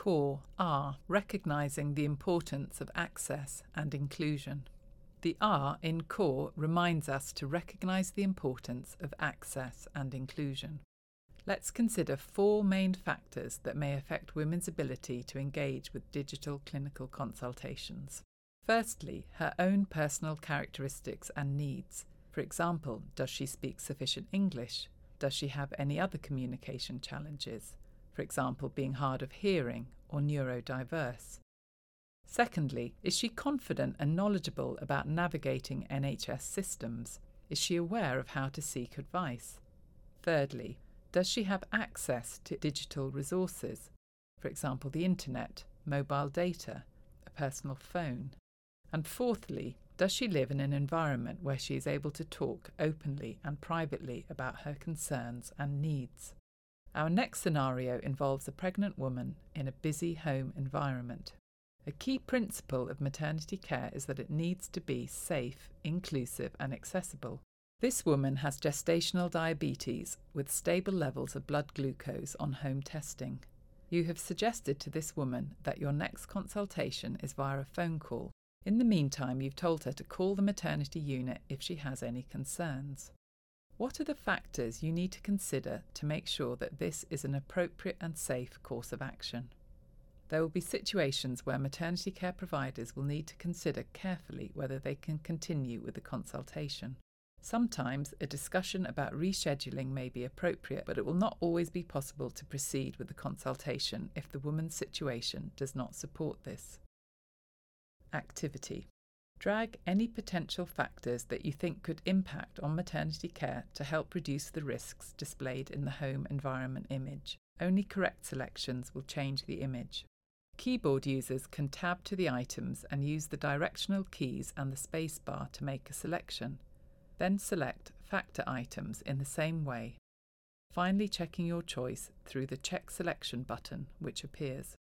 Core R, recognizing the importance of access and inclusion. The R in Core reminds us to recognize the importance of access and inclusion. Let's consider 4 main factors that may affect women's ability to engage with digital clinical consultations. Firstly, her own personal characteristics and needs. For example, does she speak sufficient English? Does she have any other communication challenges? For example, being hard of hearing or neurodiverse. Secondly, is she confident and knowledgeable about navigating NHS systems? Is she aware of how to seek advice? Thirdly, does she have access to digital resources? For example, the internet, mobile data, a personal phone. And fourthly, does she live in an environment where she is able to talk openly and privately about her concerns and needs? Our next scenario involves a pregnant woman in a busy home environment. A key principle of maternity care is that it needs to be safe, inclusive and accessible. This woman has gestational diabetes with stable levels of blood glucose on home testing. You have suggested to this woman that your next consultation is via a phone call. In the meantime, you've told her to call the maternity unit if she has any concerns. What are the factors you need to consider to make sure that this is an appropriate and safe course of action? There will be situations where maternity care providers will need to consider carefully whether they can continue with the consultation. Sometimes a discussion about rescheduling may be appropriate, but it will not always be possible to proceed with the consultation if the woman's situation does not support this. Activity. Drag any potential factors that you think could impact on maternity care to help reduce the risks displayed in the home environment image. Only correct selections will change the image. Keyboard users can tab to the items and use the directional keys and the spacebar to make a selection. Then select factor items in the same way, finally checking your choice through the Check Selection button which appears.